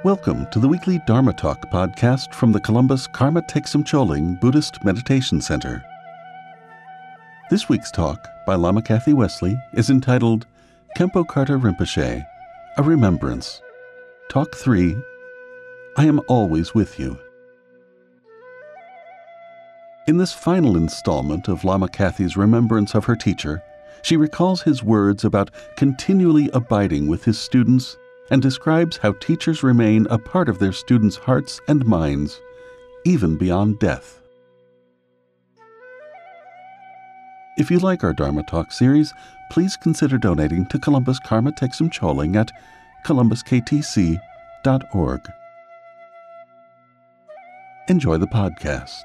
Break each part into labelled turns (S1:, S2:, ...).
S1: Welcome to the weekly Dharma Talk podcast from the Columbus Karma Thegsum Choling Buddhist Meditation Center. This week's talk by Lama Kathy Wesley is entitled Khenpo Karthar Rinpoche, A Remembrance. Talk 3, I Am Always With You. In this final installment of Lama Kathy's remembrance of her teacher, she recalls his words about continually abiding with his students and describes how teachers remain a part of their students' hearts and minds, even beyond death. If you like our Dharma Talk series, please consider donating to Columbus Karma Thegsum Choling at columbusktc.org. Enjoy the podcast.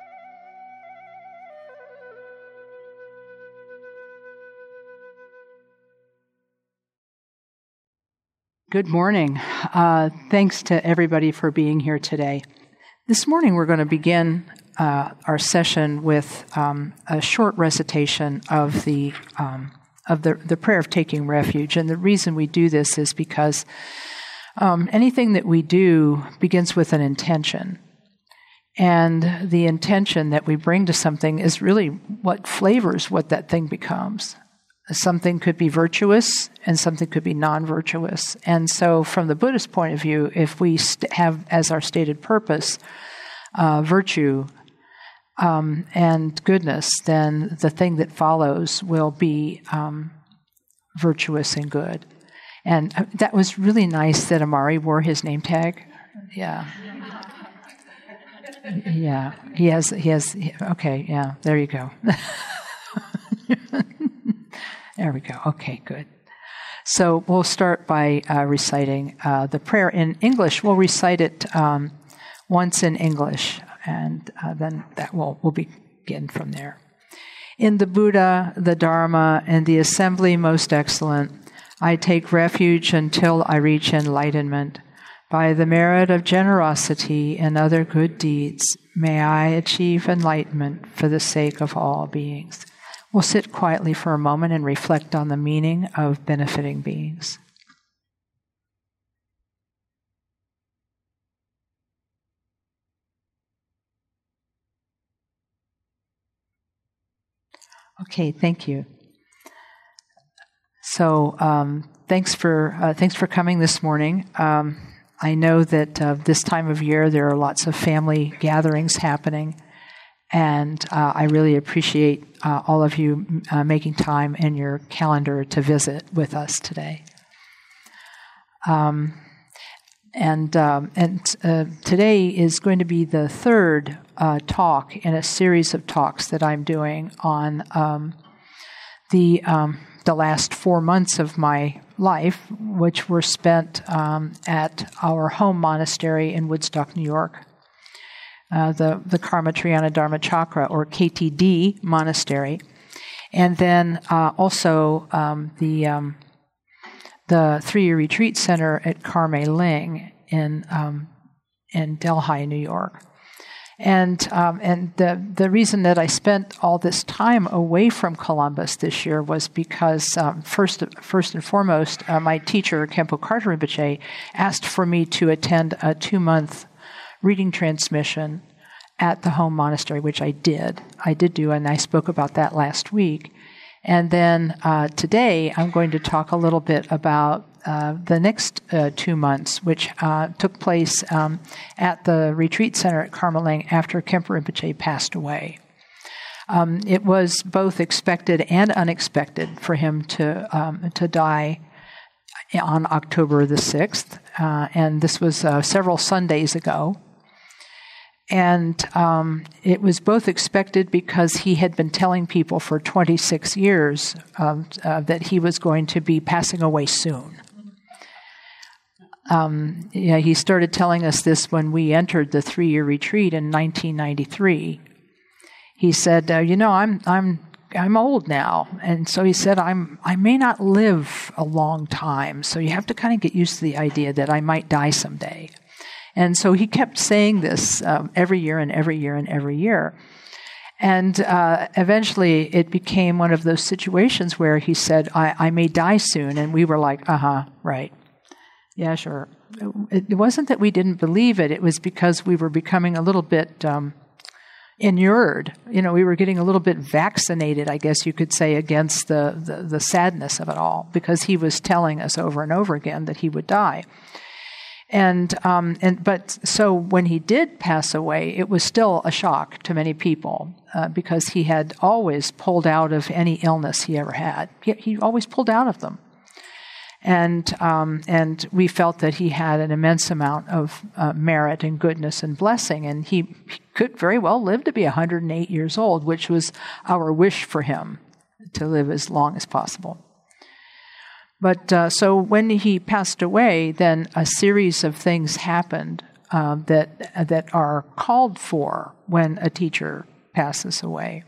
S2: Good morning. Thanks to everybody for being here today. This morning we're going to begin our session with a short recitation of the prayer of taking refuge. And the reason we do this is because anything that we do begins with an intention. And the intention that we bring to something is really what flavors what that thing becomes. Something could be virtuous and something could be non-virtuous. And so from the Buddhist point of view, if we have as our stated purpose virtue and goodness, then the thing that follows will be virtuous and good. And that was really nice that Amari wore his name tag. Yeah. Yeah. He has, okay, yeah, there you go. There we go. Okay, good. So we'll start by reciting the prayer in English. We'll recite it once in English, and then that we'll begin from there. In the Buddha, the Dharma, and the assembly most excellent, I take refuge until I reach enlightenment. By the merit of generosity and other good deeds, may I achieve enlightenment for the sake of all beings. We'll sit quietly for a moment and reflect on the meaning of benefiting beings. Okay, thank you. So, thanks for coming this morning. I know that this time of year there are lots of family gatherings happening. And I really appreciate all of you making time in your calendar to visit with us today. Today is going to be the third talk in a series of talks that I'm doing on the last 4 months of my life, which were spent at our home monastery in Woodstock, New York. The Karma Triana Dharma Chakra, or KTD Monastery, and then also the 3-year retreat center at Karme Ling in Delhi, New York. And the reason that I spent all this time away from Columbus this year was because first and foremost, my teacher Khenpo Karthar Rinpoche asked for me to attend a 2-month reading transmission at the home monastery, which I did. I did do, and I spoke about that last week. And then today I'm going to talk a little bit about the next 2 months, which took place at the retreat center at Karme Ling after Khenpo Rinpoche passed away. It was both expected and unexpected for him to die on October the 6th, and this was several Sundays ago. And it was both expected because he had been telling people for 26 years that he was going to be passing away soon. He started telling us this when we entered the 3-year retreat in 1993. He said, I'm old now, and so he said, I may not live a long time, so you have to kind of get used to the idea that I might die someday. And so he kept saying this every year and every year and every year. And eventually it became one of those situations where he said, I may die soon. And we were like, right. Yeah, sure. It wasn't that we didn't believe it. It was because we were becoming a little bit inured. We were getting a little bit vaccinated, I guess you could say, against the sadness of it all, because he was telling us over and over again that he would die. But so when he did pass away, it was still a shock to many people because he had always pulled out of any illness he ever had. He always pulled out of them. And we felt that he had an immense amount of merit and goodness and blessing, and he could very well live to be 108 years old, which was our wish for him, to live as long as possible. But so when he passed away, then a series of things happened that are called for when a teacher passes away.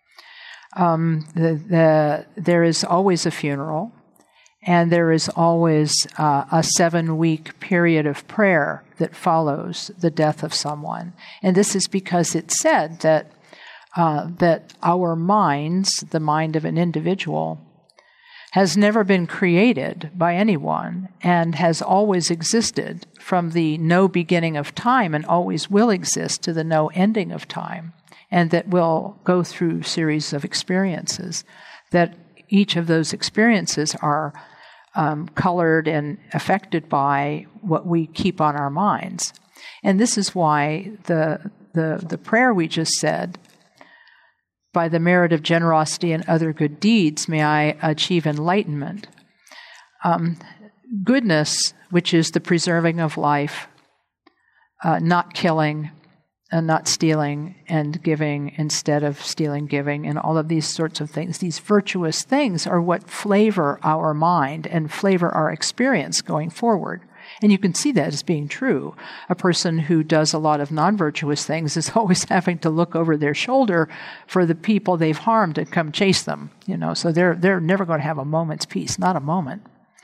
S2: There is always a funeral. And there is always a 7-week period of prayer that follows the death of someone. And this is because it's said that our minds, the mind of an individual, has never been created by anyone and has always existed from the no beginning of time and always will exist to the no ending of time, and that will go through series of experiences, that each of those experiences are colored and affected by what we keep on our minds. And this is why the prayer we just said, by the merit of generosity and other good deeds, may I achieve enlightenment. Goodness, which is the preserving of life, not killing, and not stealing, and giving instead of stealing, giving, and all of these sorts of things. These virtuous things are what flavor our mind and flavor our experience going forward. And you can see that as being true. A person who does a lot of non-virtuous things is always having to look over their shoulder for the people they've harmed to come chase them. So they're never going to have a moment's peace, not a moment.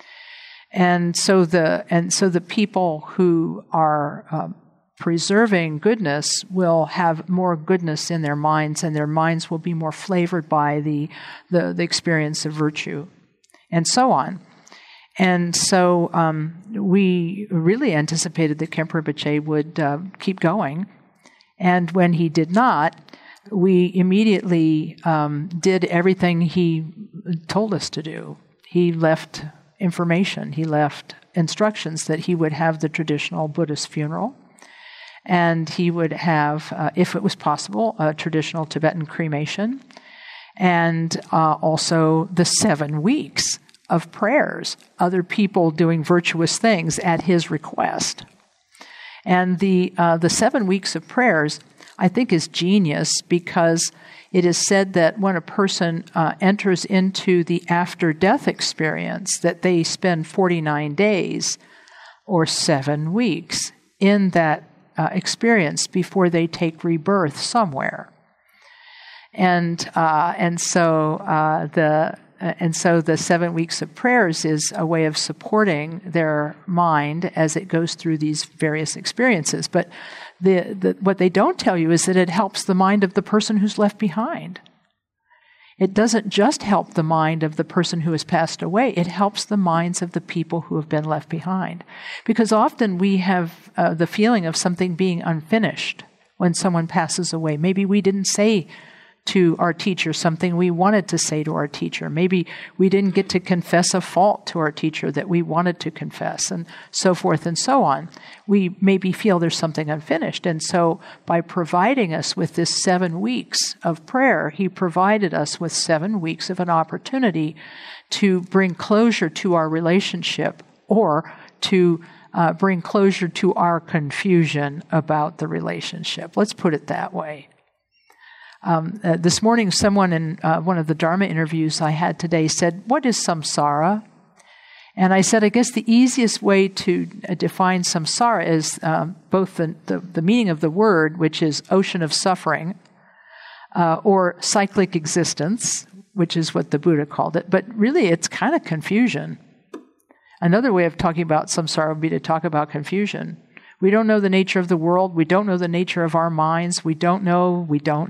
S2: And so the people who are preserving goodness will have more goodness in their minds, and their minds will be more flavored by the experience of virtue, and so on. And so we really anticipated that Khenpo Rinpoche would keep going, and when he did not, we immediately did everything he told us to do. He left information, he left instructions that he would have the traditional Buddhist funeral, and he would have, if it was possible, a traditional Tibetan cremation, and also the 7 weeks of prayers, other people doing virtuous things at his request. And the 7 weeks of prayers, I think, is genius, because it is said that when a person enters into the after-death experience, that they spend 49 days or 7 weeks in that experience before they take rebirth somewhere, and so the 7 weeks of prayers is a way of supporting their mind as it goes through these various experiences. But what they don't tell you is that it helps the mind of the person who's left behind. It doesn't just help the mind of the person who has passed away, it helps the minds of the people who have been left behind. Because often we have the feeling of something being unfinished when someone passes away. Maybe we didn't say to our teacher something we wanted to say to our teacher. Maybe we didn't get to confess a fault to our teacher that we wanted to confess, and so forth and so on. We maybe feel there's something unfinished. And so by providing us with this 7 weeks of prayer, he provided us with 7 weeks of an opportunity to bring closure to our relationship, or to bring closure to our confusion about the relationship. Let's put it that way. This morning, someone in one of the Dharma interviews I had today said, "What is samsara?" And I said, I guess the easiest way to define samsara is both the meaning of the word, which is ocean of suffering, or cyclic existence, which is what the Buddha called it. But really, it's kind of confusion. Another way of talking about samsara would be to talk about confusion. We don't know the nature of the world. We don't know the nature of our minds. We don't know.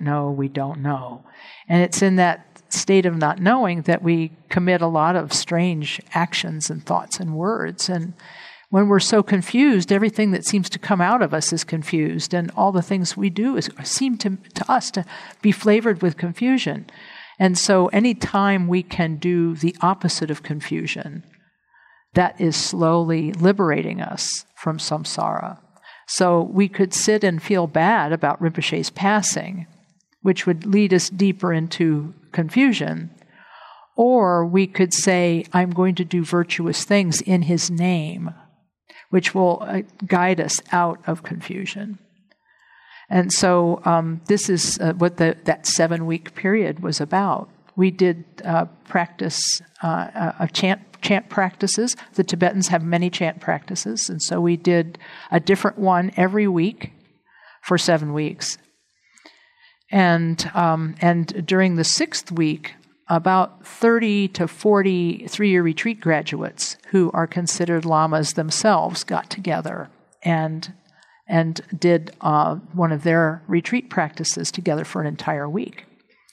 S2: And it's in that state of not knowing that we commit a lot of strange actions and thoughts and words. And When we're so confused, everything that seems to come out of us is confused, and all the things we do seem to us to be flavored with confusion. And so any time we can do the opposite of confusion, that is slowly liberating us from samsara. So we could sit and feel bad about Rinpoche's passing, which would lead us deeper into confusion. Or we could say, I'm going to do virtuous things in his name, which will guide us out of confusion. And so this is what that 7-week period was about. We did practice chant practices. The Tibetans have many chant practices, and so we did a different one every week for 7 weeks. And during the 6th week, about 30 to 40 3-year retreat graduates who are considered lamas themselves got together and did one of their retreat practices together for an entire week.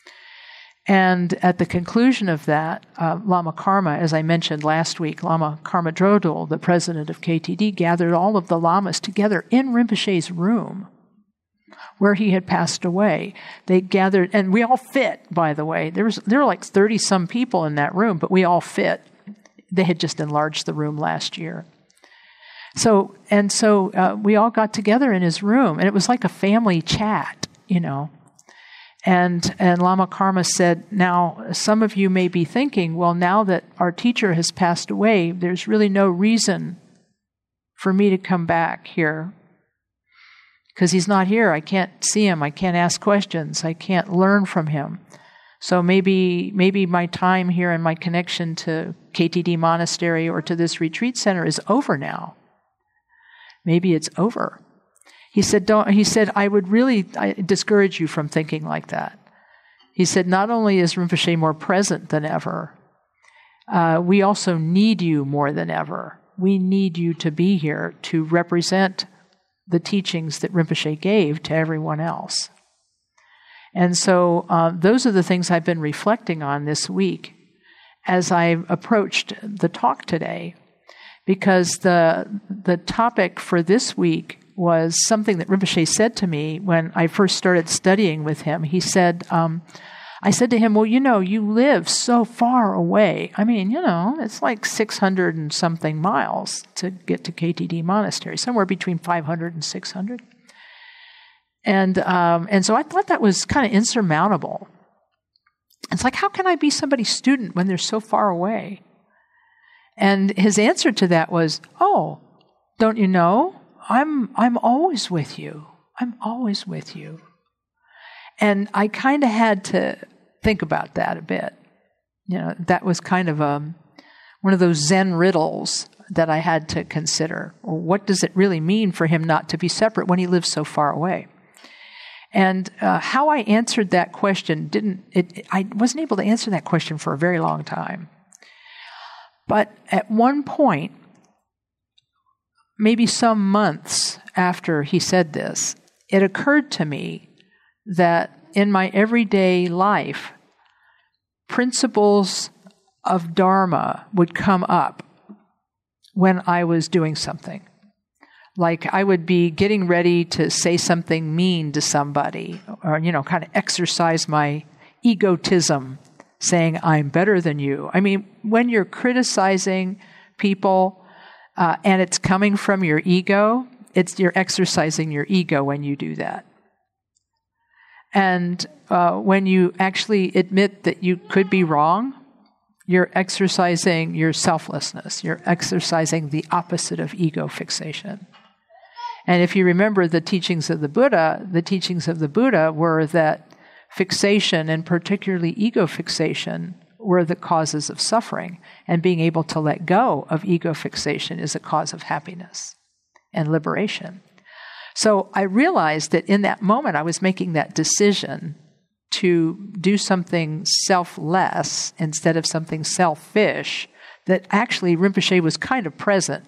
S2: And at the conclusion of that, Lama Karma, as I mentioned last week, Lama Karma Drodul, the president of KTD, gathered all of the lamas together in Rinpoche's room where he had passed away. They gathered, and we all fit, by the way. There were like 30-some people in that room, but we all fit. They had just enlarged the room last year. So we all got together in his room, and it was like a family chat, you know. And Lama Karma said, now, some of you may be thinking, well, now that our teacher has passed away, there's really no reason for me to come back here. Because he's not here. I can't see him. I can't ask questions. I can't learn from him. So maybe my time here and my connection to KTD Monastery or to this retreat center is over now. Maybe it's over. He said, I would really discourage you from thinking like that. He said, not only is Rinpoche more present than ever, we also need you more than ever. We need you to be here to represent the teachings that Rinpoche gave to everyone else. And so those are the things I've been reflecting on this week as I approached the talk today, because the topic for this week was something that Rinpoche said to me when I first started studying with him. He said, I said to him, well, you live so far away. I mean, it's like 600 and something miles to get to KTD Monastery, somewhere between 500 and 600. And so I thought that was kind of insurmountable. It's like, how can I be somebody's student when they're so far away? And his answer to that was, oh, don't you know? I'm always with you. I'm always with you. And I kind of had to think about that a bit. That was kind of one of those Zen riddles that I had to consider. Well, what does it really mean for him not to be separate when he lives so far away? And how I answered that question I wasn't able to answer that question for a very long time. But at one point, maybe some months after he said this, it occurred to me that in my everyday life, principles of Dharma would come up when I was doing something. Like I would be getting ready to say something mean to somebody, or, kind of exercise my egotism, saying, I'm better than you. I mean, when you're criticizing people, and it's coming from your ego, you're exercising your ego when you do that. And when you actually admit that you could be wrong, you're exercising your selflessness. You're exercising the opposite of ego fixation. And if you remember the teachings of the Buddha were that fixation, and particularly ego fixation, were the causes of suffering. And being able to let go of ego fixation is a cause of happiness and liberation. So I realized that in that moment I was making that decision to do something selfless instead of something selfish, that actually Rinpoche was kind of present.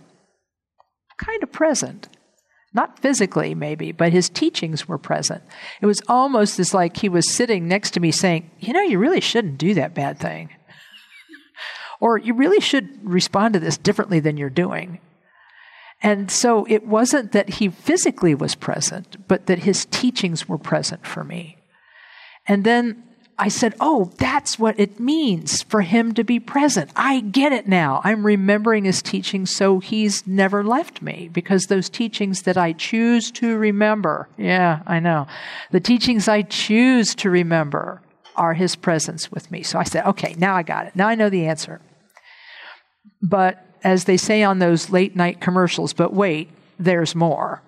S2: Not physically, maybe, but his teachings were present. It was almost as like he was sitting next to me saying, you really shouldn't do that bad thing. Or you really should respond to this differently than you're doing. And so it wasn't that he physically was present, but that his teachings were present for me. And then I said, oh, that's what it means for him to be present. I get it now. I'm remembering his teachings, so he's never left me, because those teachings that I choose to remember, yeah, I know, the teachings I choose to remember are his presence with me. So I said, okay, now I got it. Now I know the answer. But as they say on those late night commercials, but wait, there's more.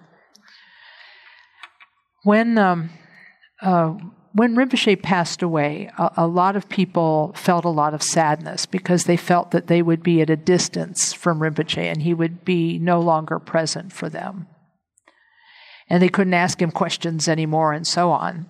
S2: When Rinpoche passed away, a lot of people felt a lot of sadness because they felt that they would be at a distance from Rinpoche and he would be no longer present for them. And they couldn't ask him questions anymore and so on.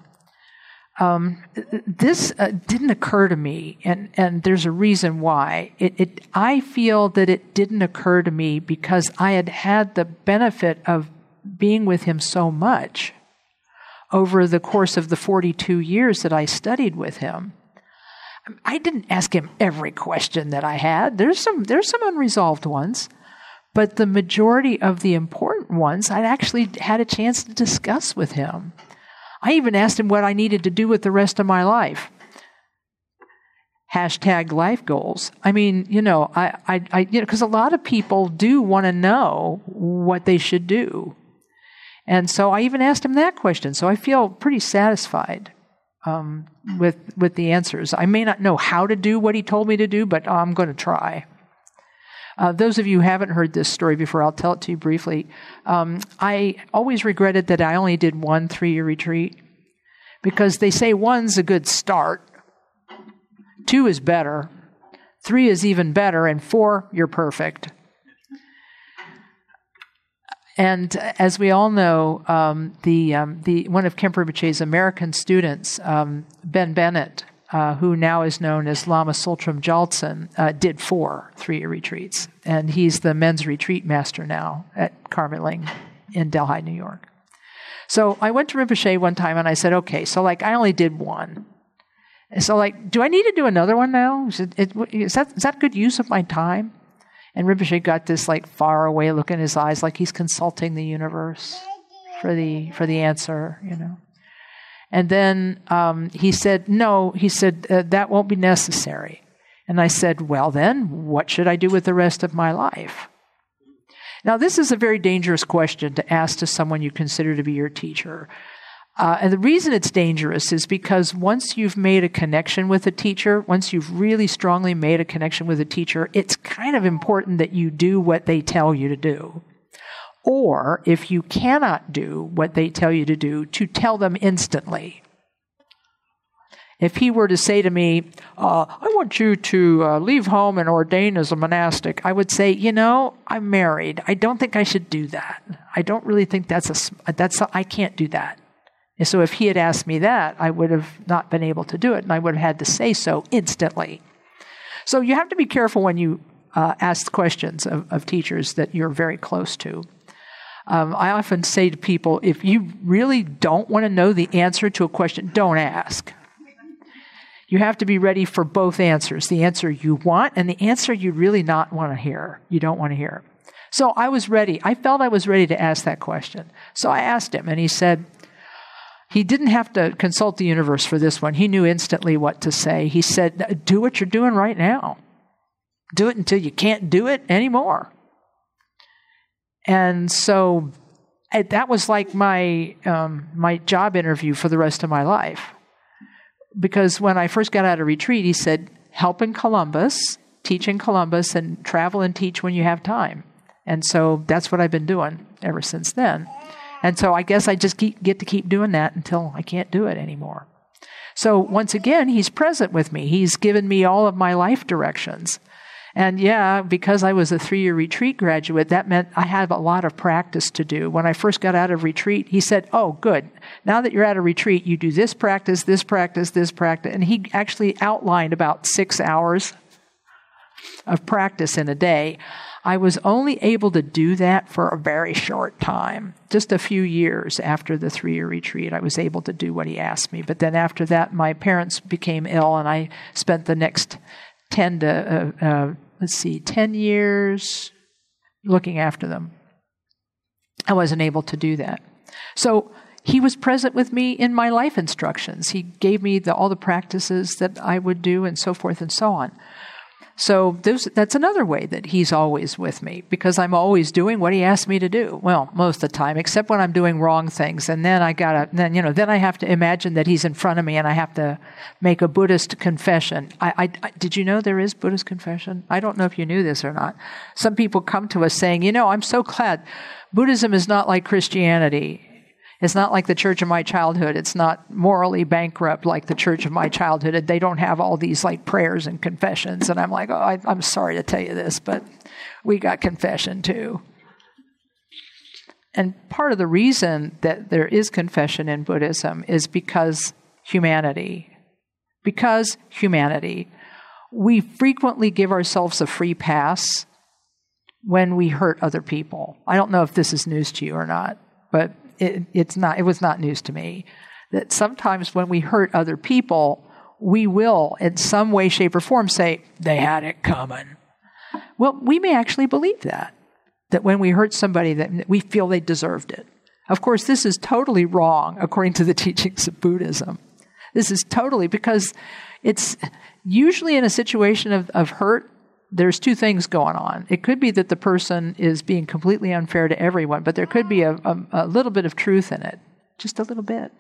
S2: This didn't occur to me, and there's a reason why. I feel that it didn't occur to me because I had had the benefit of being with him so much over the course of the 42 years that I studied with him. I didn't ask him every question that I had. There's some unresolved ones, but the majority of the important ones I'd actually had a chance to discuss with him. I even asked him what I needed to do with the rest of my life. # life goals. I mean, because a lot of people do want to know what they should do. And so I even asked him that question. So I feel pretty satisfied with the answers. I may not know how to do what he told me to do, but I'm going to try. Those of you who haven't heard this story before, I'll tell it to you briefly. I always regretted that I only did 1 3-year retreat, because they say 1's a good start, 2 is better, 3 is even better, and 4, you're perfect. And as we all know, the one of Khenpo Rinpoche's American students, Ben Bennett, who now is known as Lama Tsultrim Gyaltsen, did 4 3-year retreats. And he's the men's retreat master now at Carmel in Delhi, New York. So I went to Rinpoche one time and I said, okay, so I only did 1. And so do I need to do another one now? Is that good use of my time? And Rinpoche got this far away look in his eyes, like he's consulting the universe for the answer, And then he said, no, that won't be necessary. And I said, well then, what should I do with the rest of my life? Now, this is a very dangerous question to ask to someone you consider to be your teacher. And the reason it's dangerous is because once you've made a connection with a teacher, once you've really strongly made a connection with a teacher, it's kind of important that you do what they tell you to do. Or, if you cannot do what they tell you to do, to tell them instantly. If he were to say to me, I want you to leave home and ordain as a monastic, I would say, I'm married. I don't think I should do that. I don't really think I can't do that. And so if he had asked me that, I would have not been able to do it, and I would have had to say so instantly. So you have to be careful when you ask questions of teachers that you're very close to. I often say to people, if you really don't want to know the answer to a question, don't ask. You have to be ready for both answers, the answer you want and the answer you really not want to hear. You don't want to hear. So I was ready. I felt I was ready to ask that question. So I asked him, and he said, he didn't have to consult the universe for this one. He knew instantly what to say. He said, do what you're doing right now. Do it until you can't do it anymore. And so that was like my job interview for the rest of my life. Because when I first got out of retreat, he said, help in Columbus, teach in Columbus, and travel and teach when you have time. And so that's what I've been doing ever since then. And so I guess I just get to keep doing that until I can't do it anymore. So once again, he's present with me. He's given me all of my life directions. And yeah, because I was a 3-year retreat graduate, that meant I had a lot of practice to do. When I first got out of retreat, he said, oh, good. Now that you're out of retreat, you do this practice, this practice, this practice. And he actually outlined about 6 hours of practice in a day. I was only able to do that for a very short time. Just a few years after the 3-year retreat, I was able to do what he asked me. But then after that, my parents became ill, and I spent the next 10 years looking after them. I wasn't able to do that. So he was present with me in my life instructions. He gave me all the practices that I would do and so forth and so on. So that's another way that he's always with me, because I'm always doing what he asked me to do. Well, most of the time, except when I'm doing wrong things. And then then I have to imagine that he's in front of me and I have to make a Buddhist confession. Did you know there is Buddhist confession? I don't know if you knew this or not. Some people come to us saying, I'm so glad Buddhism is not like Christianity. It's not like the church of my childhood. It's not morally bankrupt like the church of my childhood. They don't have all these like prayers and confessions. And I'm like, I'm sorry to tell you this, but we got confession too. And part of the reason that there is confession in Buddhism is because humanity. Because humanity. We frequently give ourselves a free pass when we hurt other people. I don't know if this is news to you or not, but it was not news to me, that sometimes when we hurt other people, we will, in some way, shape, or form, say, they had it coming. Well, we may actually believe that when we hurt somebody, that we feel they deserved it. Of course, this is totally wrong, according to the teachings of Buddhism. This is totally, because it's usually in a situation of hurt, there's two things going on. It could be that the person is being completely unfair to everyone, but there could be a little bit of truth in it, just a little bit.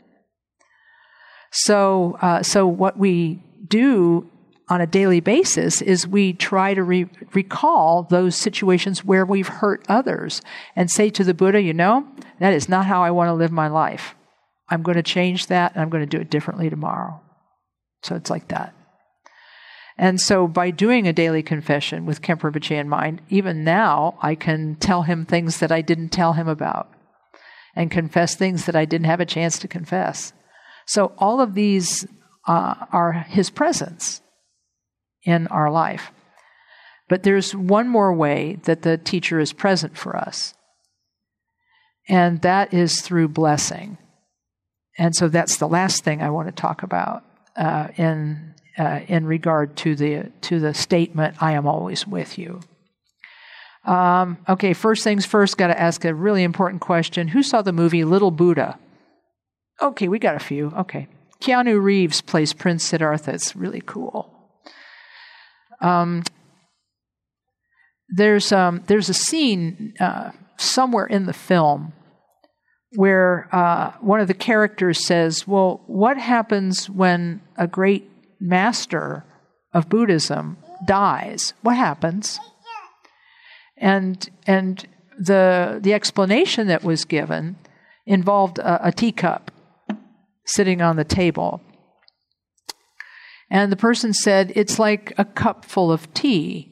S2: So what we do on a daily basis is we try to recall those situations where we've hurt others and say to the Buddha, that is not how I want to live my life. I'm going to change that, and I'm going to do it differently tomorrow. So it's like that. And so by doing a daily confession with Khenpo Rinpoche in mind, even now I can tell him things that I didn't tell him about and confess things that I didn't have a chance to confess. So all of these are his presence in our life. But there's one more way that the teacher is present for us, and that is through blessing. And so that's the last thing I want to talk about in regard to the statement, I am always with you. Okay, first things first, got to ask a really important question. Who saw the movie Little Buddha? Okay, we got a few. Okay. Keanu Reeves plays Prince Siddhartha. It's really cool. There's a scene somewhere in the film where one of the characters says, well, what happens when a great master of Buddhism dies? What happens? And the explanation that was given involved a teacup sitting on the table. And the person said, it's like a cup full of tea.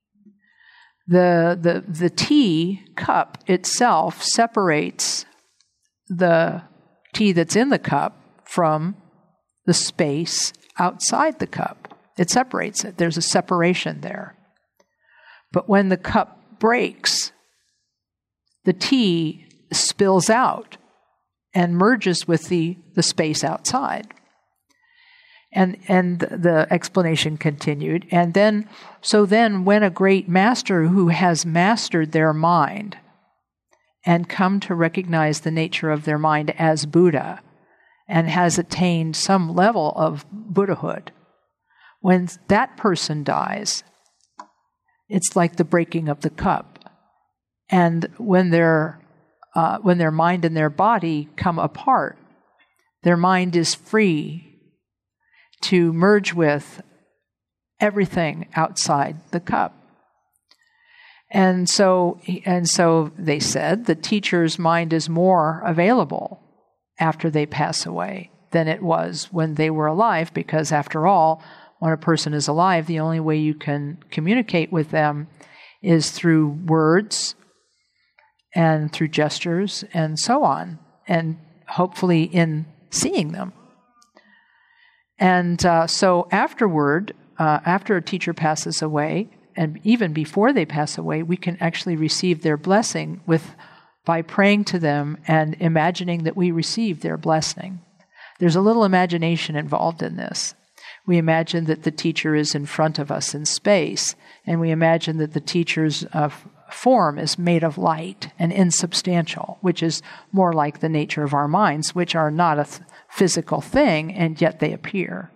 S2: The tea cup itself separates the tea that's in the cup from the space outside the cup. It separates it. There's a separation there. But when the cup breaks, the tea spills out and merges with the space outside. And the explanation continued. And then when a great master who has mastered their mind and come to recognize the nature of their mind as Buddha and has attained some level of Buddhahood, when that person dies, it's like the breaking of the cup. And when their mind and their body come apart, their mind is free to merge with everything outside the cup. And so they said the teacher's mind is more available after they pass away than it was when they were alive, because after all, when a person is alive, the only way you can communicate with them is through words and through gestures and so on, and hopefully in seeing them. And so afterward, after a teacher passes away, and even before they pass away, we can actually receive their blessing by praying to them and imagining that we receive their blessing. There's a little imagination involved in this. We imagine that the teacher is in front of us in space, and we imagine that the teacher's form is made of light and insubstantial, which is more like the nature of our minds, which are not a physical thing, and yet they appear.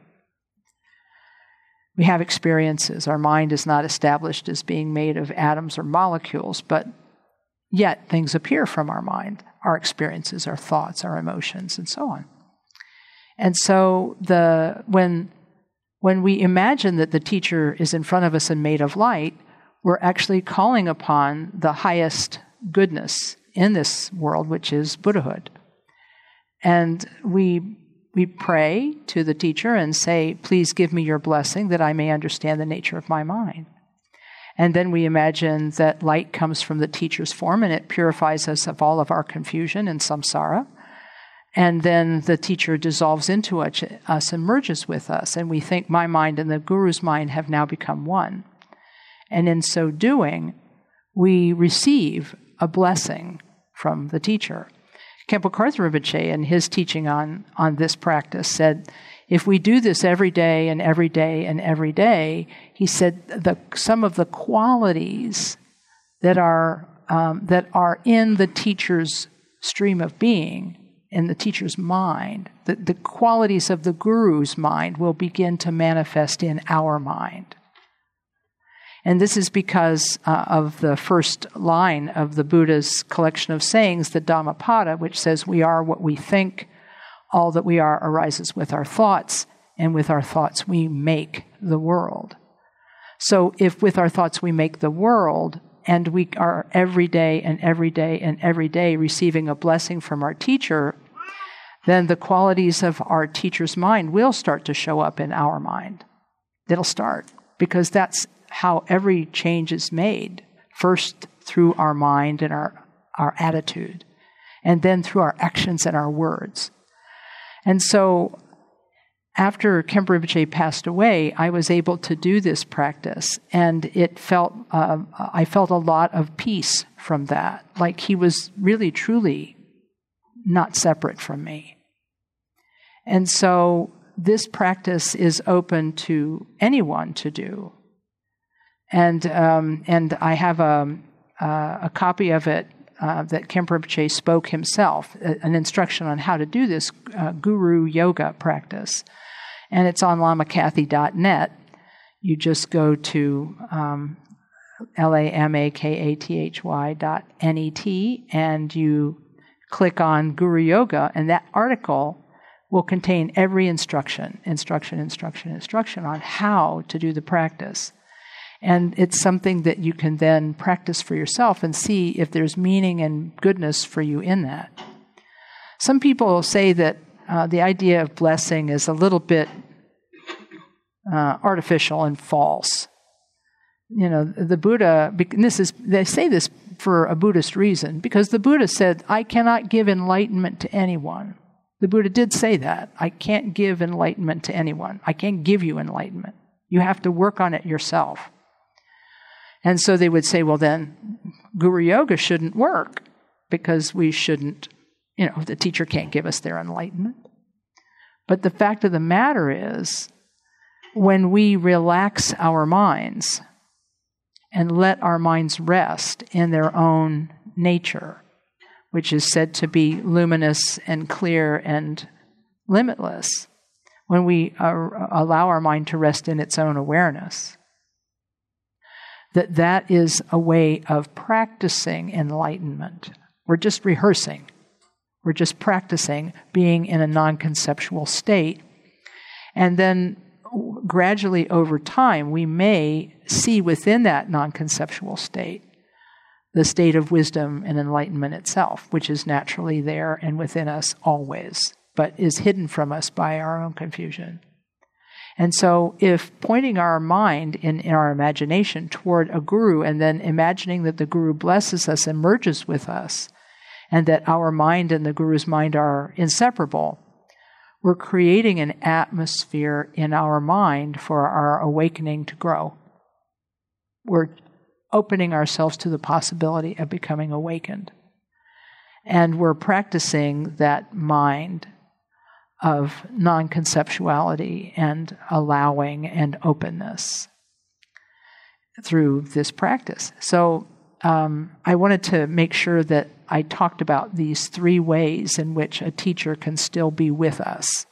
S2: We have experiences. Our mind is not established as being made of atoms or molecules, but yet things appear from our mind, our experiences, our thoughts, our emotions, and so on. And so when we imagine that the teacher is in front of us and made of light, we're actually calling upon the highest goodness in this world, which is Buddhahood. And we pray to the teacher and say, please give me your blessing that I may understand the nature of my mind. And then we imagine that light comes from the teacher's form and it purifies us of all of our confusion and samsara. And then the teacher dissolves into us and merges with us. And we think my mind and the Guru's mind have now become one. And in so doing, we receive a blessing from the teacher. Khenpo Karthar Rinpoche, in his teaching on this practice, said, if we do this every day and every day and every day, he said some of the qualities that are in the teacher's stream of being, in the teacher's mind, the qualities of the Guru's mind will begin to manifest in our mind. And this is because of the first line of the Buddha's collection of sayings, the Dhammapada, which says, we are what we think, all that we are arises with our thoughts, and with our thoughts we make the world. So if with our thoughts we make the world, and we are every day and every day and every day receiving a blessing from our teacher, then the qualities of our teacher's mind will start to show up in our mind. It'll start, because that's how every change is made, first through our mind and our attitude, and then through our actions and our words. And so after Khenpo Rinpoche passed away, I was able to do this practice, and I felt a lot of peace from that, like he was really, truly not separate from me. And so this practice is open to anyone to do. And I have a copy of it that Khenpo Rinpoche spoke himself, an instruction on how to do this Guru Yoga practice. And it's on lamakathy.net. You just go to lamakathy.net, and you click on Guru Yoga, and that article will contain every instruction on how to do the practice. And it's something that you can then practice for yourself and see if there's meaning and goodness for you in that. Some people say that the idea of blessing is a little bit artificial and false. You know, the Buddha, they say this for a Buddhist reason, because the Buddha said, I cannot give enlightenment to anyone. The Buddha did say that. I can't give enlightenment to anyone. I can't give you enlightenment. You have to work on it yourself. And so they would say, well, then Guru Yoga shouldn't work, because we shouldn't, the teacher can't give us their enlightenment. But the fact of the matter is, when we relax our minds and let our minds rest in their own nature, which is said to be luminous and clear and limitless, when we allow our mind to rest in its own awareness, that is a way of practicing enlightenment. We're just rehearsing. We're just practicing being in a non-conceptual state. And then gradually over time, we may see within that non-conceptual state the state of wisdom and enlightenment itself, which is naturally there and within us always, but is hidden from us by our own confusion. And so if pointing our mind in our imagination toward a guru, and then imagining that the guru blesses us and merges with us, and that our mind and the guru's mind are inseparable, we're creating an atmosphere in our mind for our awakening to grow. We're opening ourselves to the possibility of becoming awakened. And we're practicing that mind of non-conceptuality and allowing and openness through this practice. So I wanted to make sure that I talked about these 3 ways in which a teacher can still be with us.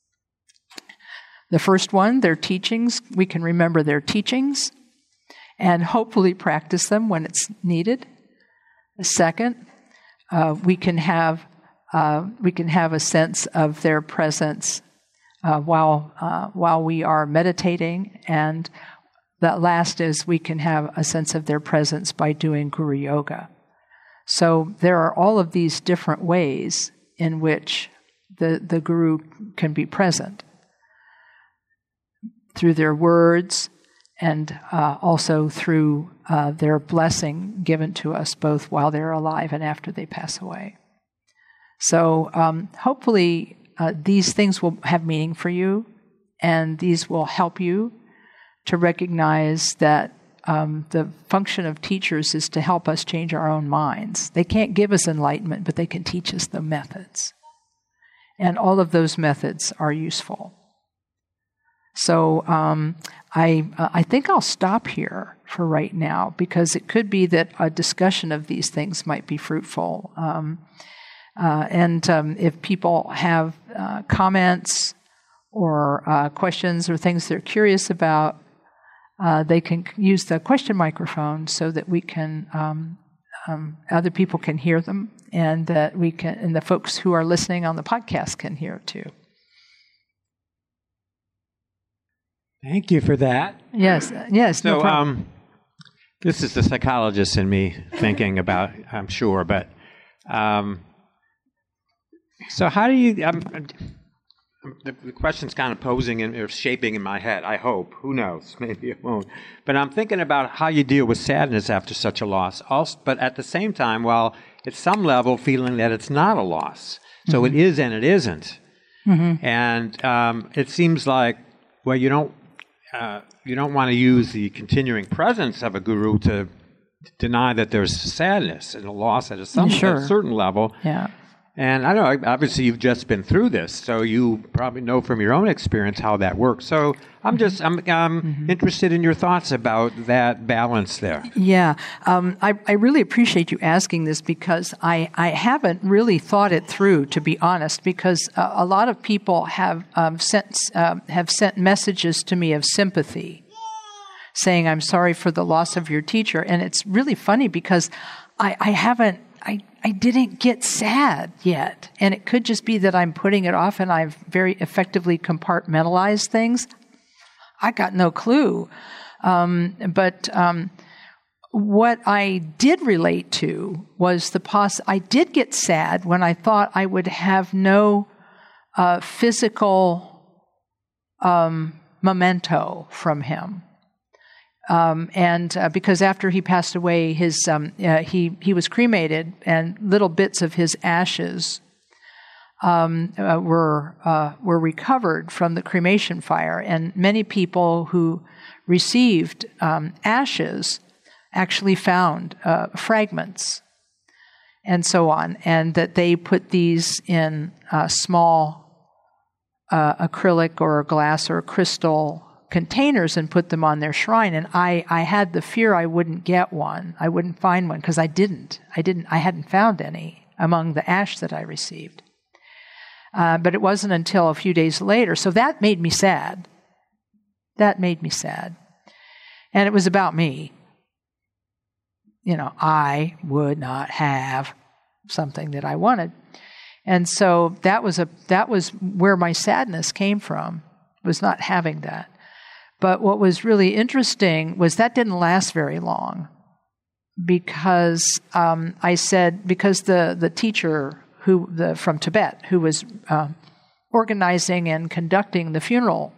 S2: The first one, their teachings. We can remember their teachings and hopefully practice them when it's needed. The second, we can have a sense of their presence while we are meditating, and that last is we can have a sense of their presence by doing Guru Yoga. So there are all of these different ways in which the Guru can be present through their words and also through their blessing given to us both while they're alive and after they pass away. So hopefully these things will have meaning for you, and these will help you to recognize that the function of teachers is to help us change our own minds. They can't give us enlightenment, but they can teach us the methods. And all of those methods are useful. So I think I'll stop here for right now, because it could be that a discussion of these things might be fruitful. And if people have comments or questions or things they're curious about, they can use the question microphone so that we can, other people can hear them, and that we can, and the folks who are listening on the podcast can hear it too.
S3: Thank you for that.
S2: Yes,
S3: So,
S2: no problem.
S3: This is the psychologist in me thinking about, I'm sure, but so how do you? The question's kind of posing or shaping in my head. I hope. Who knows? Maybe it won't. But I'm thinking about how you deal with sadness after such a loss. Also, but at the same time, while at some level feeling that it's not a loss, so it is and it isn't, and it seems like you don't want to use the continuing presence of a guru to deny that there's sadness and a loss at a certain level.
S2: Yeah.
S3: And I know, obviously, you've just been through this, so you probably know from your own experience how that works. So I'm interested in your thoughts about that balance there.
S2: Yeah, I really appreciate you asking this, because I haven't really thought it through, to be honest, because a lot of people have sent messages to me of sympathy, saying, I'm sorry for the loss of your teacher. And it's really funny, because I didn't get sad yet. And it could just be that I'm putting it off and I've very effectively compartmentalized things. I got no clue. But what I did relate to was I did get sad when I thought I would have no physical memento from him. Because after he passed away, he was cremated, and little bits of his ashes were recovered from the cremation fire, and many people who received ashes actually found fragments and so on, and that they put these in small acrylic or glass or crystal containers and put them on their shrine. And I had the fear I wouldn't get one. I wouldn't find one, because I hadn't found any among the ash that I received. But it wasn't until a few days later. So that made me sad. And it was about me. I would not have something that I wanted. And so that was where my sadness came from, was not having that. But what was really interesting was that didn't last very long, because because the teacher from Tibet, who was organizing and conducting the funeral,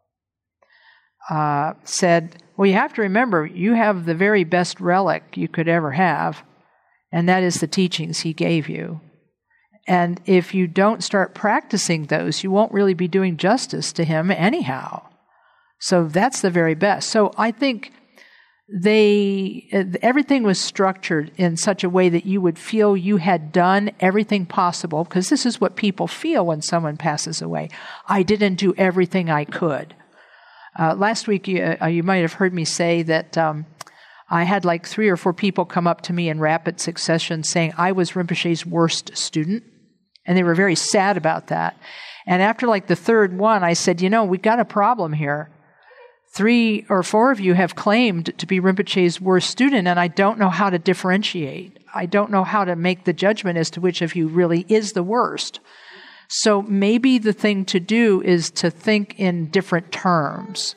S2: said, well, you have to remember, you have the very best relic you could ever have, and that is the teachings he gave you. And if you don't start practicing those, you won't really be doing justice to him anyhow. So that's the very best. So I think everything was structured in such a way that you would feel you had done everything possible, because this is what people feel when someone passes away. I didn't do everything I could. Last week, you might have heard me say that I had like 3 or 4 people come up to me in rapid succession saying I was Rinpoche's worst student, and they were very sad about that. And after like the third one, I said, we got a problem here. 3 or 4 of you have claimed to be Rinpoche's worst student, and I don't know how to differentiate. I don't know how to make the judgment as to which of you really is the worst. So maybe the thing to do is to think in different terms.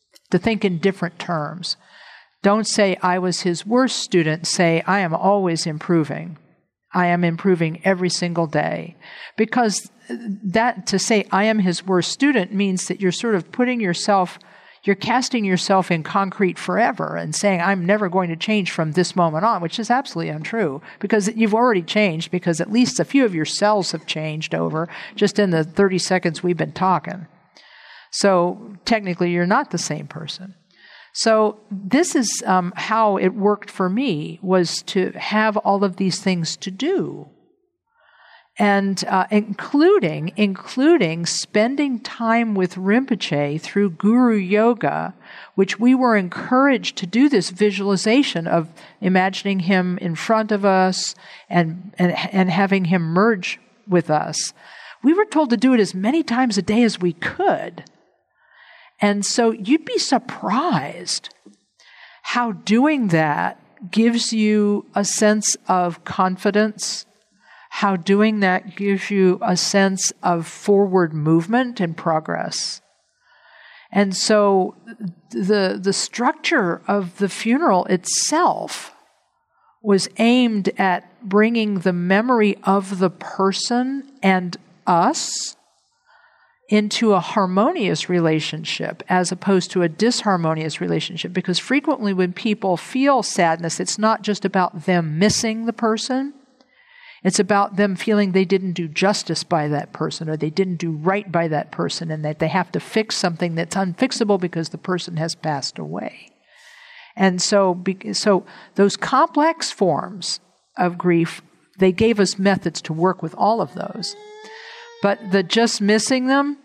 S2: Don't say, I was his worst student. Say, I am always improving. I am improving every single day. Because that, to say, I am his worst student, means that you're sort of you're casting yourself in concrete forever and saying, I'm never going to change from this moment on, which is absolutely untrue, because you've already changed, because at least a few of your cells have changed over just in the 30 seconds we've been talking. So technically, you're not the same person. So this is how it worked for me, was to have all of these things to do. And including spending time with Rinpoche through Guru Yoga, which we were encouraged to do this visualization of imagining him in front of us and having him merge with us. We were told to do it as many times a day as we could. And so you'd be surprised how doing that gives you a sense of confidence, how doing that gives you a sense of forward movement and progress. And so the structure of the funeral itself was aimed at bringing the memory of the person and us into a harmonious relationship as opposed to a disharmonious relationship. Because frequently when people feel sadness, it's not just about them missing the person. It's about them feeling they didn't do justice by that person, or they didn't do right by that person, and that they have to fix something that's unfixable because the person has passed away. And so those complex forms of grief, they gave us methods to work with all of those. But the just missing them,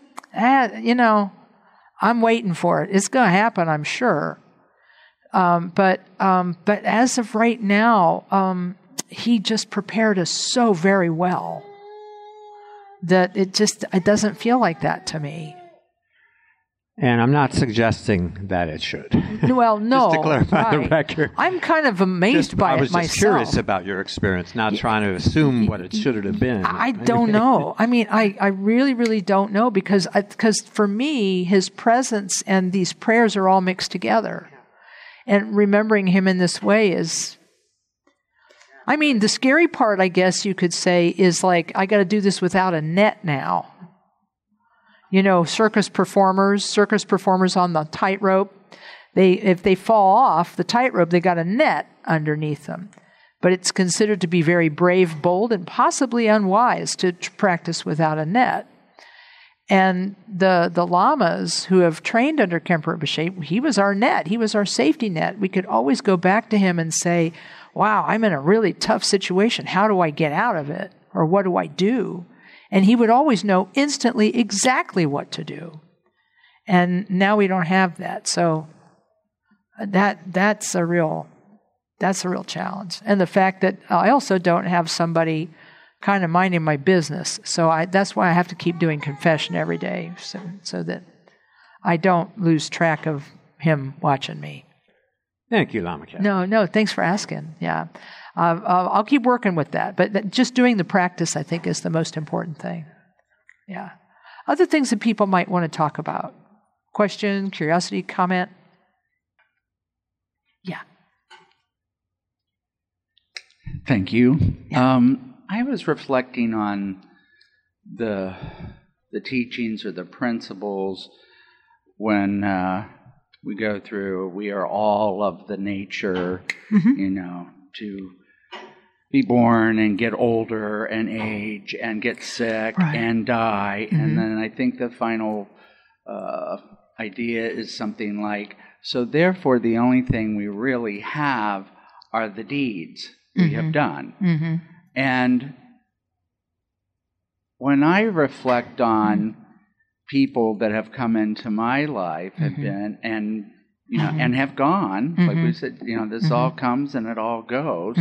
S2: I'm waiting for it. It's going to happen, I'm sure. But as of right now, he just prepared us so very well that it doesn't feel like that to me.
S3: And I'm not suggesting that it should.
S2: Well, no.
S3: Just to clarify
S2: right.
S3: the record.
S2: I'm kind of amazed by it myself.
S3: I was just curious about your experience, not trying to assume what it should have been.
S2: I don't know. I mean, I really, really don't know, because for me, his presence and these prayers are all mixed together. And remembering him in this way is... I mean, the scary part, I guess you could say, is like, I got to do this without a net now. Circus performers on the tightrope, if they fall off the tightrope, they got a net underneath them. But it's considered to be very brave, bold, and possibly unwise to practice without a net. And the lamas who have trained under Khenpo Rinpoche, he was our net. He was our safety net. We could always go back to him and say, wow, I'm in a really tough situation. How do I get out of it? Or what do I do? And he would always know instantly exactly what to do. And now we don't have that. So that's a real challenge. And the fact that I also don't have somebody kind of minding my business. So that's why I have to keep doing confession every day, so that I don't lose track of him watching me.
S3: Thank you, Lama Kathy.
S2: No, thanks for asking. Yeah. I'll keep working with that. But just doing the practice, I think, is the most important thing. Yeah. Other things that people might want to talk about. Question, curiosity, comment? Yeah.
S4: Thank you.
S2: Yeah.
S4: I was reflecting on the teachings or the principles when we go through, we are all of the nature, to be born and get older and age and get sick and die. Mm-hmm. And then I think the final idea is something like, so therefore the only thing we really have are the deeds we have done. Mm-hmm. And when I reflect on people that have come into my life have been, and you know, and have gone. Like we said, you know, this all comes and it all goes.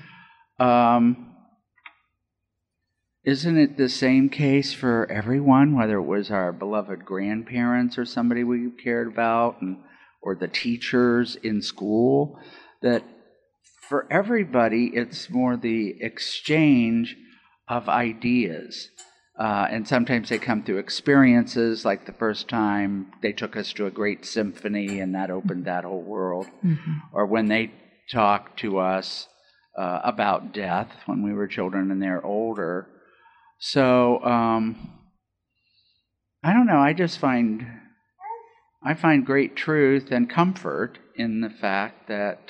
S4: Isn't it the same case for everyone, whether it was our beloved grandparents or somebody we cared about, or the teachers in school, that for everybody it's more the exchange of ideas. And sometimes they come through experiences, like the first time they took us to a great symphony and that opened that whole world, or when they talked to us about death when we were children and they're older. So, I don't know, I find great truth and comfort in the fact that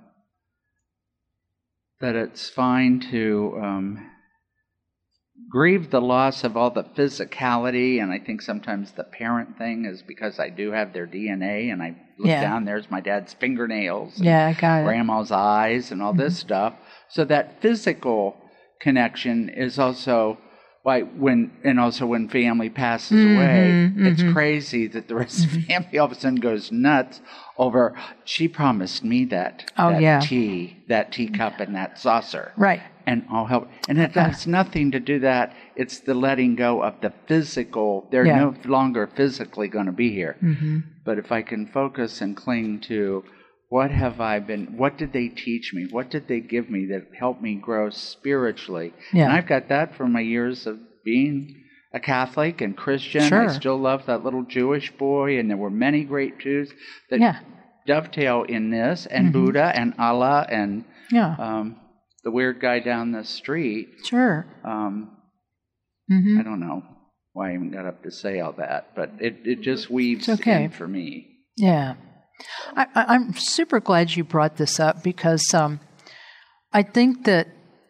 S4: that it's fine to grieve the loss of all the physicality, and I think sometimes the parent thing is because I do have their DNA, and I look down, there's my dad's fingernails, and
S2: I got it.
S4: Grandma's eyes, and all this stuff. So that physical connection is also why when family passes away, it's crazy that the rest of the family all of a sudden goes nuts over, she promised me that teacup and that saucer.
S2: Right.
S4: And I'll help. And it has nothing to do that. It's the letting go of the physical. They're no longer physically going to be here. But if I can focus and cling to what did they teach me? What did they give me that helped me grow spiritually?
S2: Yeah.
S4: And I've got that from my years of being a Catholic and Christian.
S2: Sure.
S4: I still love that little Jewish boy, and there were many great Jews that dovetail in this, and Buddha and Allah and the weird guy down the street.
S2: Sure.
S4: I don't know why I even got up to say all that, but it just weaves in for me.
S2: Yeah. I'm super glad you brought this up, because I think that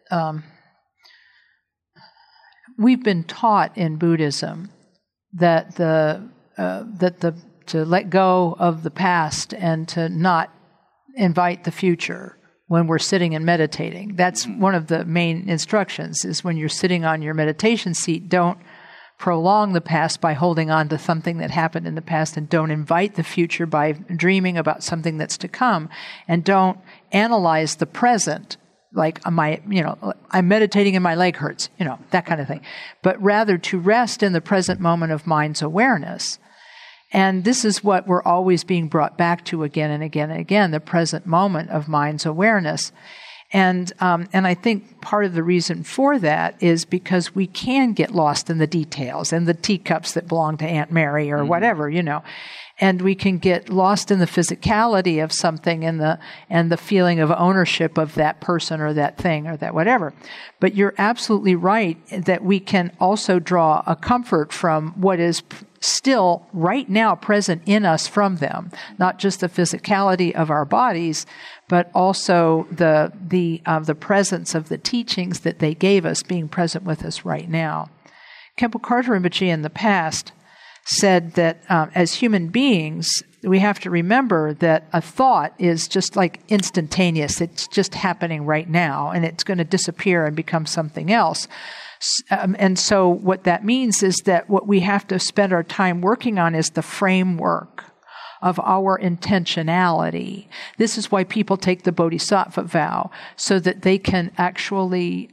S2: we've been taught in Buddhism that to let go of the past and to not invite the future when we're sitting and meditating. That's one of the main instructions, is when you're sitting on your meditation seat, don't prolong the past by holding on to something that happened in the past, and don't invite the future by dreaming about something that's to come, and don't analyze the present, like I'm meditating and my leg hurts, that kind of thing, but rather to rest in the present moment of mind's awareness. And this is what we're always being brought back to again and again and again, the present moment of mind's awareness. And I think part of the reason for that is because we can get lost in the details and the teacups that belong to Aunt Mary or whatever, and we can get lost in the physicality of something and the feeling of ownership of that person or that thing or that whatever. But you're absolutely right that we can also draw a comfort from what is still right now present in us from them, not just the physicality of our bodies, but also the presence of the teachings that they gave us being present with us right now. Khenpo Karthar Rinpoche in the past said that as human beings, we have to remember that a thought is just like instantaneous. It's just happening right now, and it's going to disappear and become something else. And so what that means is that what we have to spend our time working on is the framework of our intentionality. This is why people take the Bodhisattva vow, so that they can actually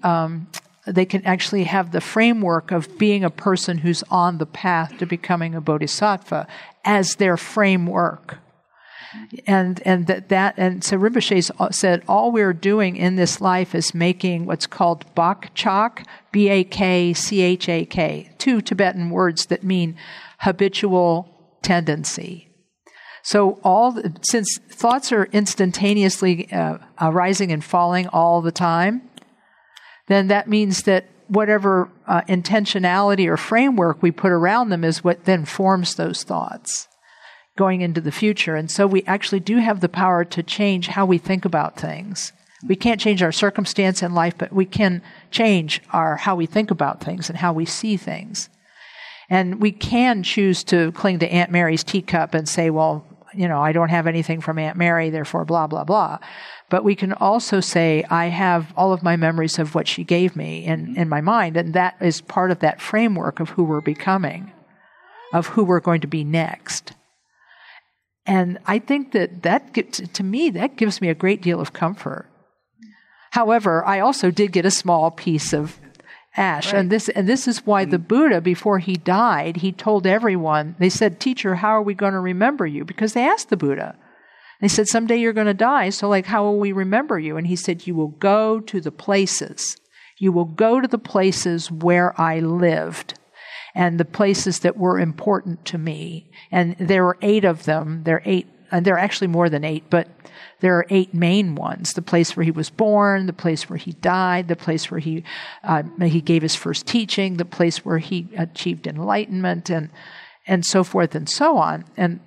S2: have the framework of being a person who's on the path to becoming a Bodhisattva as their framework. And so Rinpoche said all we're doing in this life is making what's called Bakchak, B-A-K-C-H-A-K, two Tibetan words that mean habitual tendency. So since thoughts are instantaneously arising and falling all the time, then that means that whatever intentionality or framework we put around them is what then forms those thoughts going into the future. And so we actually do have the power to change how we think about things. We can't change our circumstance in life, but we can change how we think about things and how we see things. And we can choose to cling to Aunt Mary's teacup and say, well, I don't have anything from Aunt Mary, therefore blah, blah, blah. But we can also say, I have all of my memories of what she gave me in my mind, and that is part of that framework of who we're becoming, of who we're going to be next. And I think to me, that gives me a great deal of comfort. However, I also did get a small piece of ash. Right. And this is why the Buddha, before he died, he told everyone, they said, "Teacher, how are we going to remember you?" Because they asked the Buddha. They said, "Someday you're going to die, so how will we remember you?" And he said, "You will go to the places. You will go to the places where I lived and the places that were important to me." And there were 8 of them. There are 8, and there are actually more than 8, but there are 8 main ones: the place where he was born, the place where he died, the place where he gave his first teaching, the place where he achieved enlightenment, and so forth and so on. And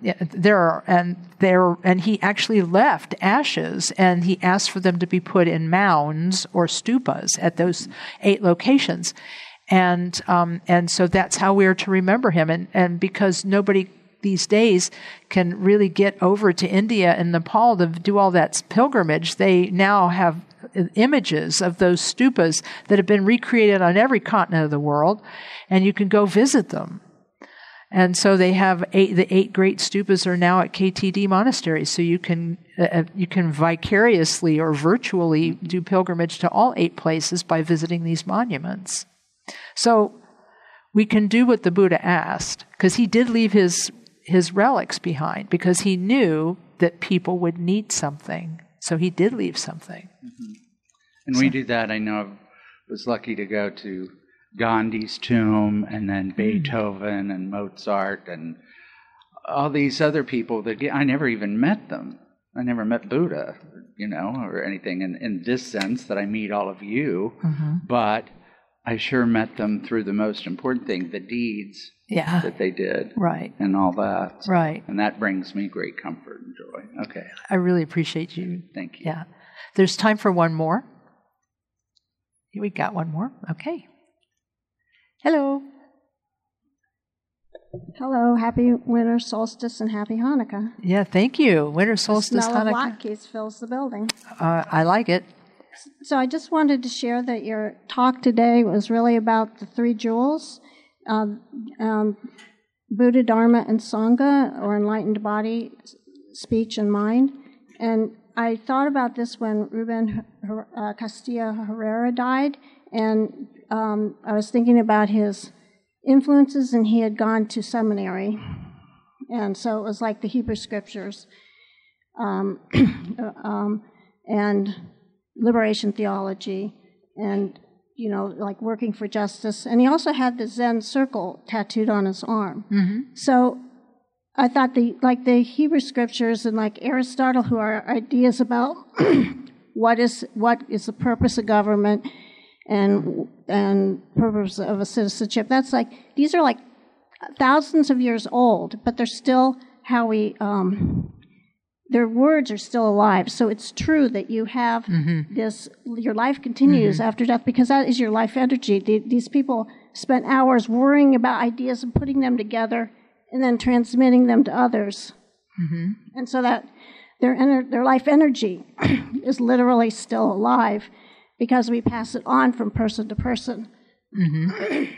S2: he actually left ashes, and he asked for them to be put in mounds or stupas at those 8 locations. And so that's how we are to remember him. And because nobody these days can really get over to India and Nepal to do all that pilgrimage, they now have images of those stupas that have been recreated on every continent of the world, and you can go visit them. And so they have the 8 great stupas are now at KTD monasteries, so you can vicariously or virtually do pilgrimage to all 8 places by visiting these monuments. So we can do what the Buddha asked, because he did leave his relics behind, because he knew that people would need something. So he did leave something.
S4: Mm-hmm. And we do that. I know I was lucky to go to Gandhi's tomb, and then Beethoven and Mozart and all these other people that I never even met them. I never met Buddha, or anything in this sense that I meet all of you. Mm-hmm. But I sure met them through the most important thing, the deeds that they did.
S2: Right.
S4: And all that. So,
S2: right.
S4: And that brings me great comfort and joy. Okay.
S2: I really appreciate you.
S4: Thank you.
S2: Yeah. There's time for one more. We got one more. Okay. Hello.
S5: Hello. Happy winter solstice and happy Hanukkah.
S2: Yeah, thank you. Winter solstice,
S5: the smell
S2: Hanukkah.
S5: of latkes fills the building.
S2: I like it.
S5: So I just wanted to share that your talk today was really about the 3 jewels, Buddha, Dharma, and Sangha, or enlightened body, speech, and mind. And I thought about this when Ruben Castillo Herrera died, and I was thinking about his influences, and he had gone to seminary. And so it was like the Hebrew Scriptures and liberation theology, and like working for justice. And he also had the Zen circle tattooed on his arm. Mm-hmm. So I thought the Hebrew Scriptures and like Aristotle, who are ideas about what is the purpose of government and purpose of a citizenship. That's these are thousands of years old, but they're still how we. Their words are still alive. So it's true that you have this, your life continues after death, because that is your life energy. These people spent hours worrying about ideas and putting them together and then transmitting them to others. Mm-hmm. And so that their life energy is literally still alive because we pass it on from person to person. Mm-hmm.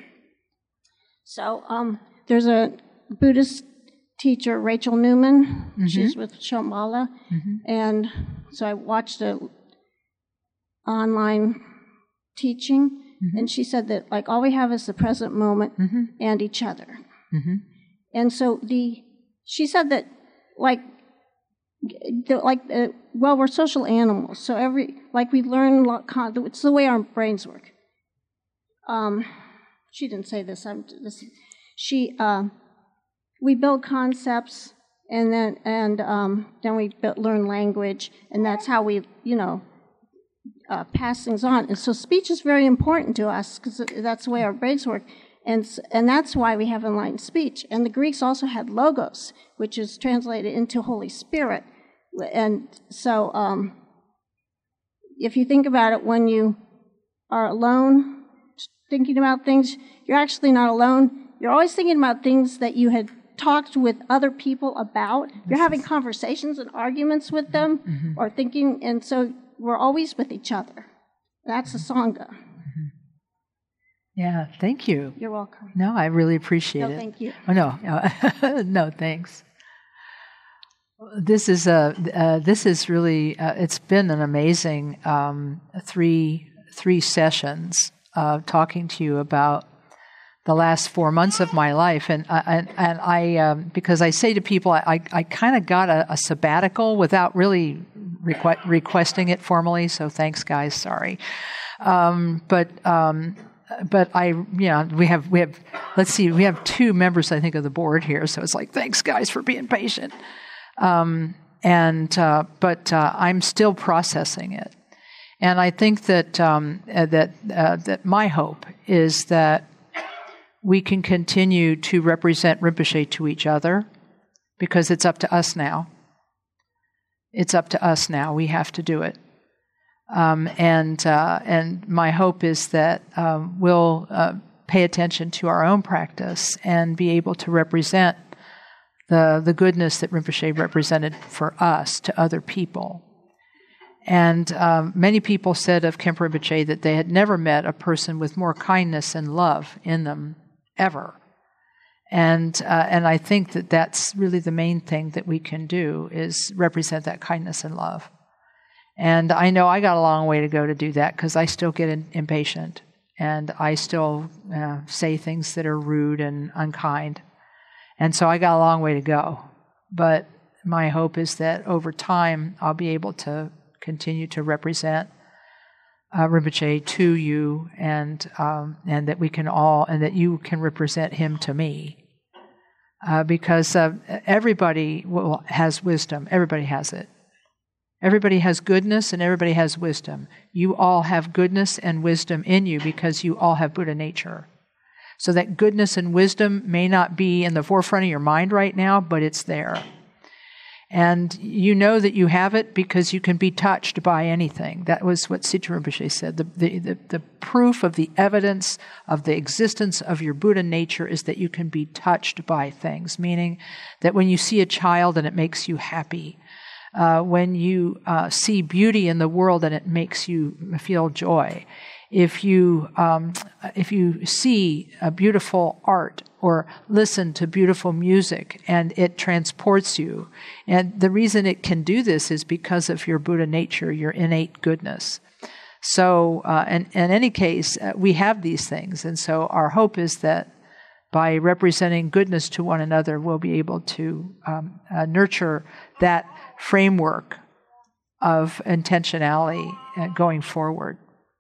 S5: So there's a Buddhist teacher, Rachel Newman. Mm-hmm. She's with Shambhala. Mm-hmm. And so I watched an online teaching, and she said that well, we have is the present moment and each other. Mm-hmm. And so she said that we're social animals. So we learn, it's the way our brains work. She didn't say this. We build concepts, and then we learn language, and that's how we, pass things on. And so speech is very important to us because that's the way our brains work, and that's why we have enlightened speech. And the Greeks also had logos, which is translated into Holy Spirit. And so if you think about it, when you are alone thinking about things, you're actually not alone. You're always thinking about things that you had talked with other people about. You're having conversations and arguments with them, or thinking, and so we're always with each other. That's the Sangha. Mm-hmm.
S2: Yeah, thank you.
S5: You're welcome.
S2: No, I really appreciate it.
S5: Thank you.
S2: Oh, no, no, thanks. This is really it's been an amazing three sessions talking to you about the last 4 months of my life, and I because I say to people I kind of got a sabbatical without really requesting it formally. So thanks, guys. Sorry, but we have let's see, we have 2 members I think of the board here, so it's like thanks guys for being patient. But I'm still processing it, and I think that that my hope is that we can continue to represent Rinpoche to each other, because it's up to us now. It's up to us now. We have to do it, and my hope is that we'll pay attention to our own practice and be able to represent the goodness that Rinpoche represented for us to other people. And many people said of Khenpo Rinpoche that they had never met a person with more kindness and love in them ever. And I think that that's really the main thing that we can do, is represent that kindness and love. And I know I got a long way to go to do that, because I still get impatient, and I still say things that are rude and unkind. And so I got a long way to go. But my hope is that over time I'll be able to continue to represent Rinpoche to you, and that we can all, and that you can represent him to me. Because everybody has wisdom. Everybody has it. Everybody has goodness and everybody has wisdom. You all have goodness and wisdom in you because you all have Buddha nature. So that goodness and wisdom may not be in the forefront of your mind right now, but it's there. And you know that you have it because you can be touched by anything. That was what Sitra Rinpoche said. The proof of the evidence of the existence of your Buddha nature is that you can be touched by things, meaning that when you see a child and it makes you happy, when you see beauty in the world and it makes you feel joy, if you see a beautiful art or listen to beautiful music and it transports you, and the reason it can do this is because of your Buddha nature, your innate goodness. So, in any case, we have these things, and so our hope is that by representing goodness to one another, we'll be able to nurture that framework of intentionality going forward.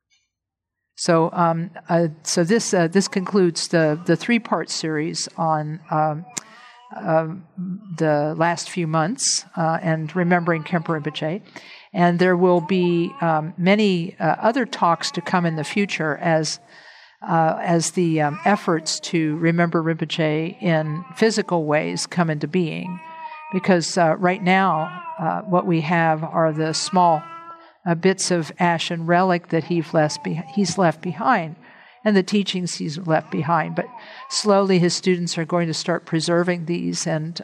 S2: So, this concludes the 3-part series on the last few months and remembering Khenpo Rinpoche, and there will be many other talks to come in the future as the efforts to remember Rinpoche in physical ways come into being, because right now what we have are the small bits of ash and relic that he's left behind, and the teachings he's left behind. But slowly, his students are going to start preserving these and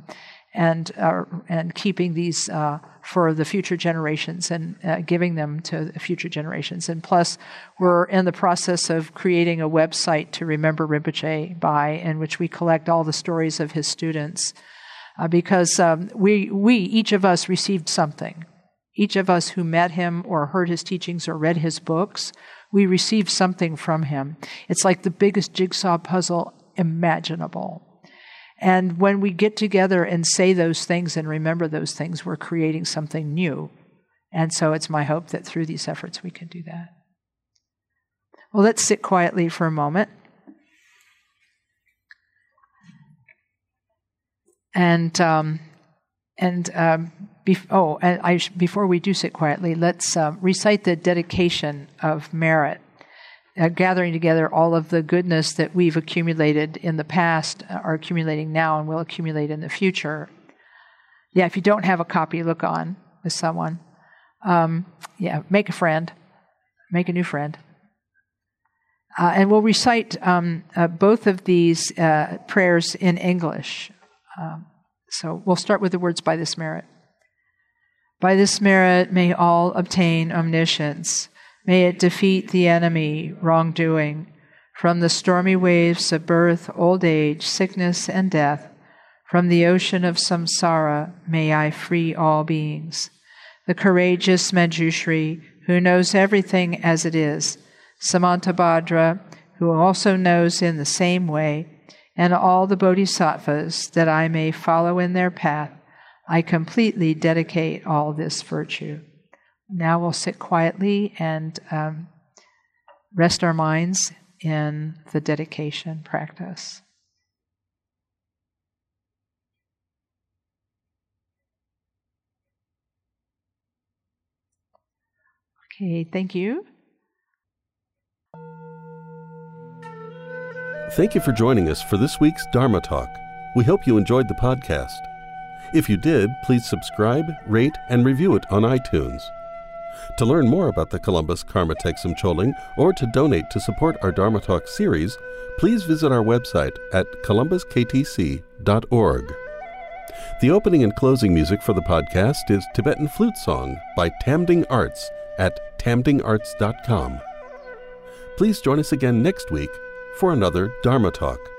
S2: keeping these for the future generations and giving them to the future generations. And plus, we're in the process of creating a website to remember Rinpoche by, in which we collect all the stories of his students, because we each of us received something. Each of us who met him or heard his teachings or read his books, we received something from him. It's like the biggest jigsaw puzzle imaginable. And when we get together and say those things and remember those things, we're creating something new. And so it's my hope that through these efforts we can do that. Well, let's sit quietly for a moment. Before we do sit quietly, let's recite the dedication of merit, gathering together all of the goodness that we've accumulated in the past, are accumulating now, and will accumulate in the future. Yeah, if you don't have a copy, look on with someone. Make a friend, make a new friend. And we'll recite both of these prayers in English. So we'll start with the words, by this merit. By this merit, may all obtain omniscience. May it defeat the enemy, wrongdoing, from the stormy waves of birth, old age, sickness, and death, From the ocean of samsara, may I free all beings. The courageous Manjushri, who knows everything as it is, Samantabhadra, who also knows in the same way, and all the bodhisattvas, that I may follow in their path, I completely dedicate all this virtue. Now we'll sit quietly and rest our minds in the dedication practice. Okay, thank you.
S1: Thank you for joining us for this week's Dharma Talk. We hope you enjoyed the podcast. If you did, please subscribe, rate, and review it on iTunes. To learn more about the Columbus Karma Thegsum Choling or to donate to support our Dharma Talk series, please visit our website at columbusktc.org. The opening and closing music for the podcast is Tibetan Flute Song by Tamding Arts at tamdingarts.com. Please join us again next week for another Dharma Talk.